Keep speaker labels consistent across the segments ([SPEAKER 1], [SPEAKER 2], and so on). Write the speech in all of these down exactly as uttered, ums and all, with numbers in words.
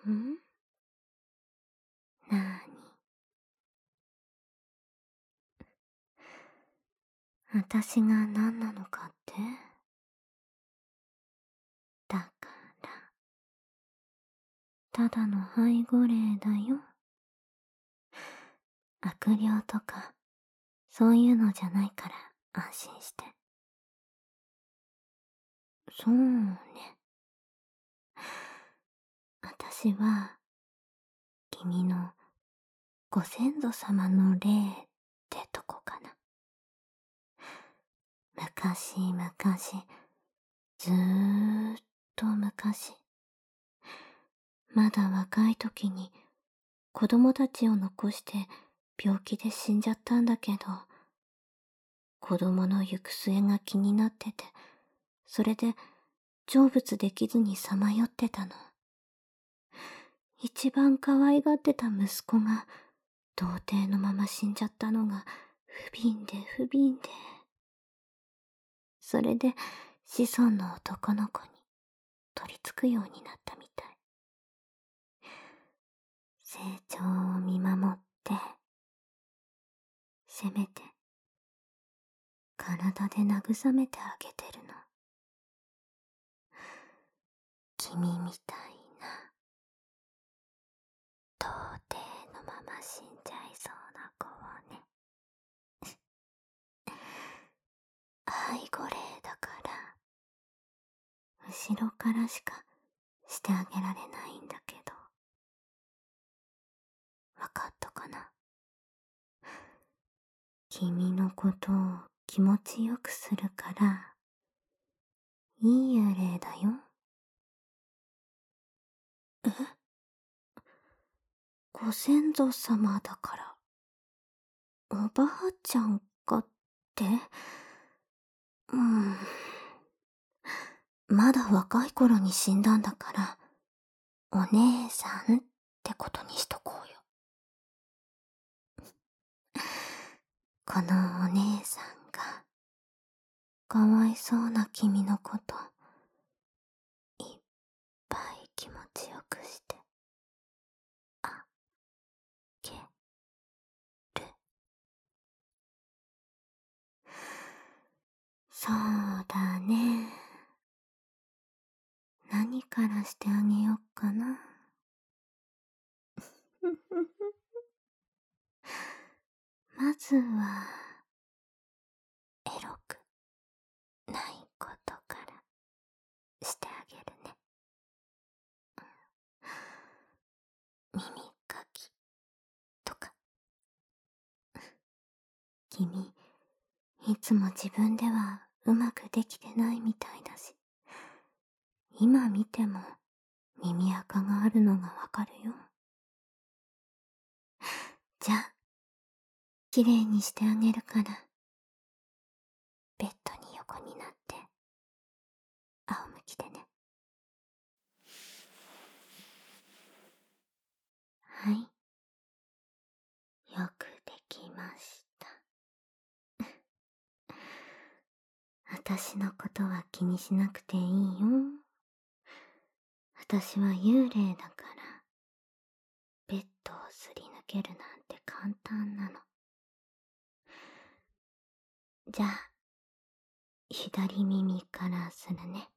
[SPEAKER 1] ん？なーに？私が何なのかって？だから、ただの背後霊だよ。悪霊とか、そういうのじゃないから安心して。そうね。私は、君のご先祖様の霊ってとこかな。昔々、ずーっと昔、まだ若い時に子供たちを残して病気で死んじゃったんだけど、子供の行く末が気になってて、それで成仏できずにさまよってたの。一番可愛がってた息子が童貞のまま死んじゃったのが不憫で不憫で。それで子孫の男の子に取り付くようになったみたい。成長を見守って、せめて体で慰めてあげてるの。君みたいな童貞のまま死んじゃいそうな子をね。背後霊だから後ろからしかしてあげられないんだけど、わかったかな？君のことを気持ちよくするから、いい幽霊だよ。え？ご先祖様だから、おばあちゃんがって？うん。まだ若い頃に死んだんだから、お姉さんってことにしとこうよ。このお姉さんが、かわいそうな君のこと、いっぱい気持ちよくして、あげる。そうだね。何からしてあげよっかな。まずは、エロくないことからしてあげるね。耳かきとか。君、いつも自分ではうまくできてないみたいだし、今見ても耳垢があるのがわかるよ。じゃあ、きれいにしてあげるから、ベッドに横になって、仰向きでね。はい。よくできました。私のことは気にしなくていいよ。私は幽霊だから、ベッドをすり抜けるなんて簡単なの。じゃあ、左耳からするね。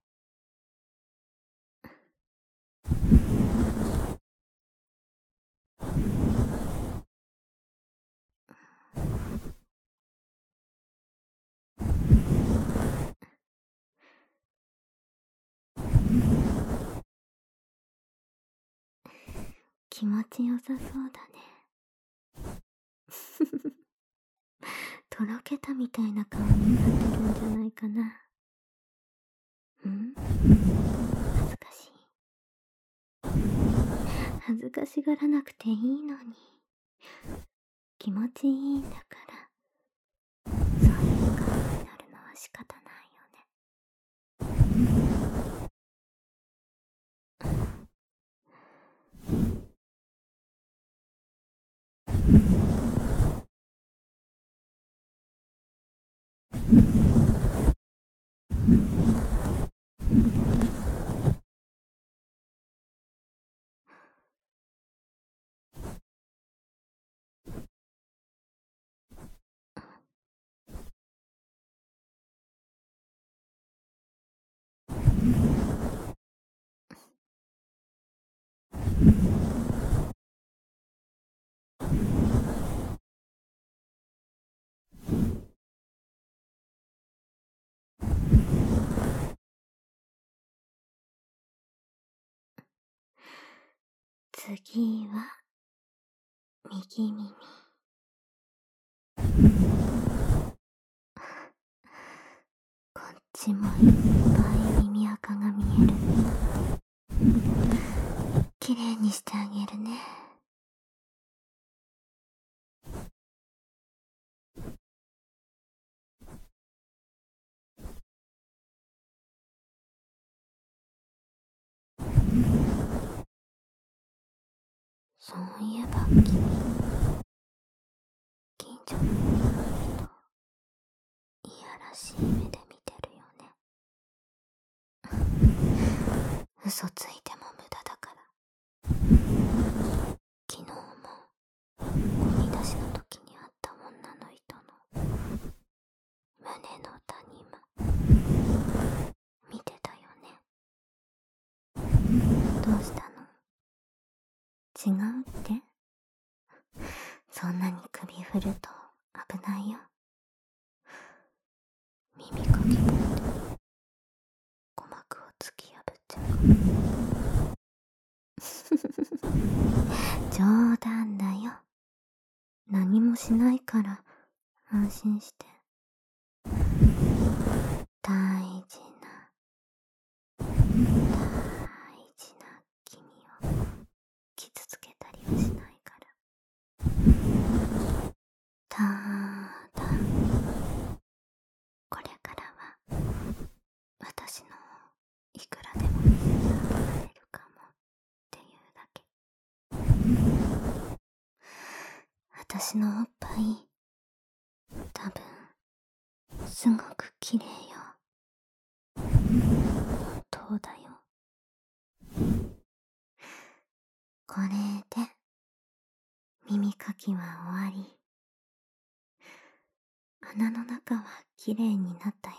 [SPEAKER 1] 気持ちよさそうだね。とろけたみたいな顔になってるんじゃないかな。ん？恥ずかしい。恥ずかしがらなくていいのに。気持ちいいんだから、そういう顔になるのは仕方ないよね。 次は右耳。こっちもいっぱい耳垢が見える。きれいにしてあげるね。そういえば君、近所の人、いやらしい目で見てるよね。嘘ついても無駄だから。昨日もゴミ出しの時に会った女の人の胸の谷間見てたよね。どうしたの？違うって？そんなに首振ると危ないよ。耳かき棒で鼓膜を突き破っちゃうかも。冗談だよ。何もしないから安心して。大事な大事な君を傷つけたりはしないから。ただこれからは私のいくらでも見せてあげられるかもっていうだけ。私のおっぱい多分すごく綺麗よ。本当だよ。これで耳かきは終わり。穴の中は綺麗になったよ。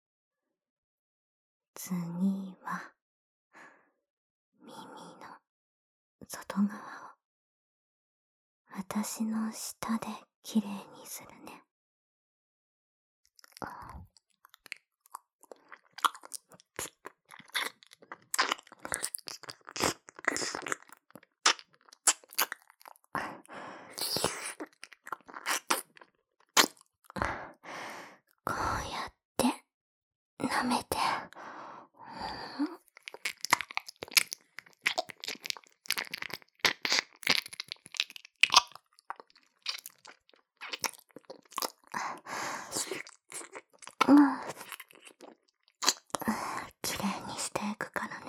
[SPEAKER 1] 次は耳の外側を私の舌で綺麗にするね。こうやって舐めて。うん、きれいにしていくからね。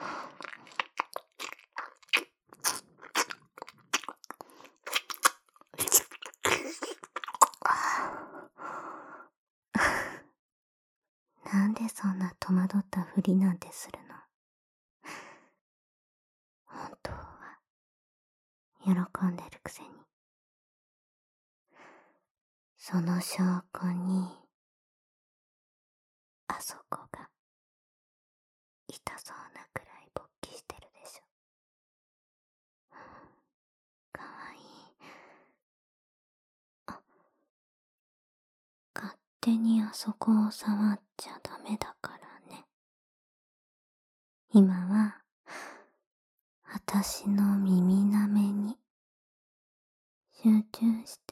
[SPEAKER 1] なんでそんな戸惑ったふりなんてするの？本当は喜んでるくせに。その証拠にあそこが痛そうなくらい勃起してるでしょ。かわいい。あ、勝手にあそこを触っちゃダメだからね。今はあたしの耳なめに集中して。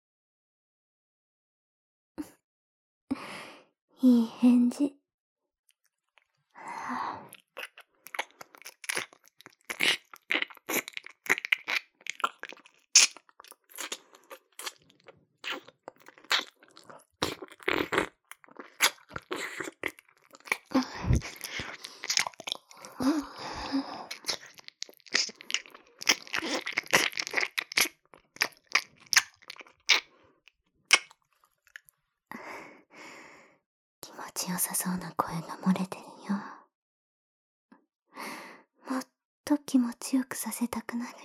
[SPEAKER 1] いい返事。気持ちよさそうな声が漏れてるよ。もっと気持ちよくさせたくなるよ。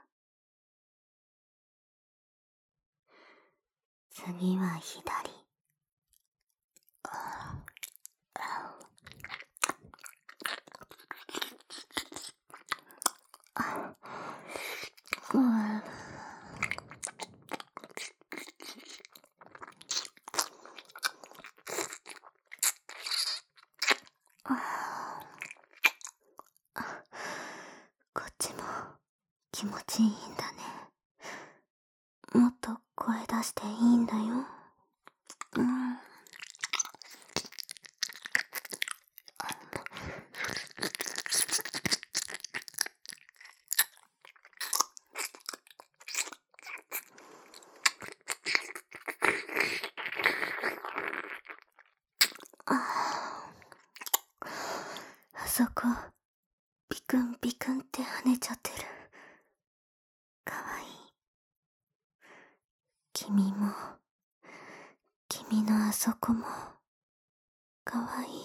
[SPEAKER 1] 次は左。こっちも気持ちいいんだね。もっと声出していいんだよ。うん。あそこ、ビクンビクンって跳ねちゃってる。かわいい。君も、君のあそこも、かわいい。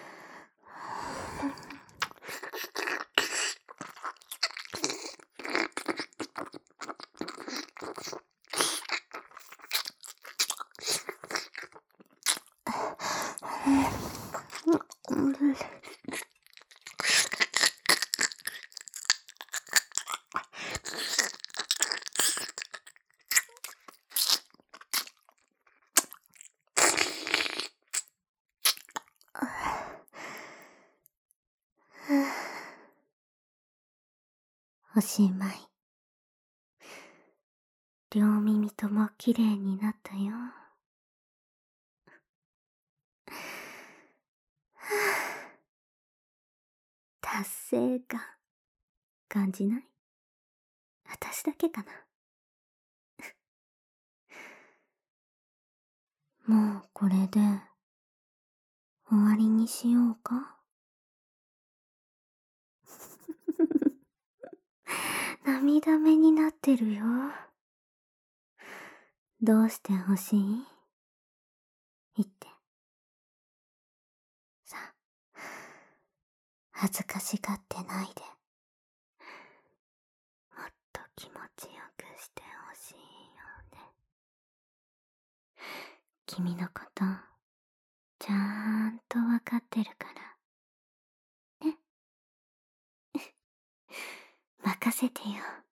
[SPEAKER 1] おしまい。両耳ともきれいになったよ。達成感、感じない？私だけかな。もうこれで、終わりにしようか？涙目になってるよ。どうしてほしい？言って。さあ、恥ずかしがってないで。もっと気持ちよくしてほしいよね。君のこと、ちゃーんとわかってるから。ね。任せてよ。